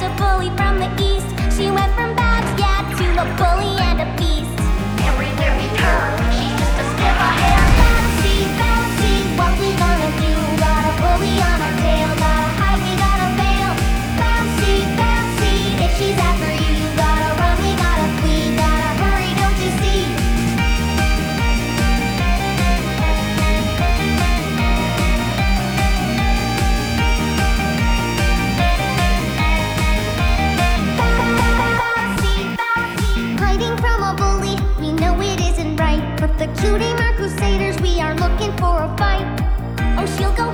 a bully from the east. She went from Babs, yeah, to a bully and a beast. Everywhere we turn, she's just a step ahead. Bouncy, bouncy, what we gonna do? Got a bully on our tail, gotta hide, we gotta bail. Bouncy, bouncy, if she's after you, you gotta run, we gotta flee, gotta hurry, don't you see? Hiding from a bully, we know it isn't right. But the cutie mark crusaders, we are looking for a fight. Or she'll go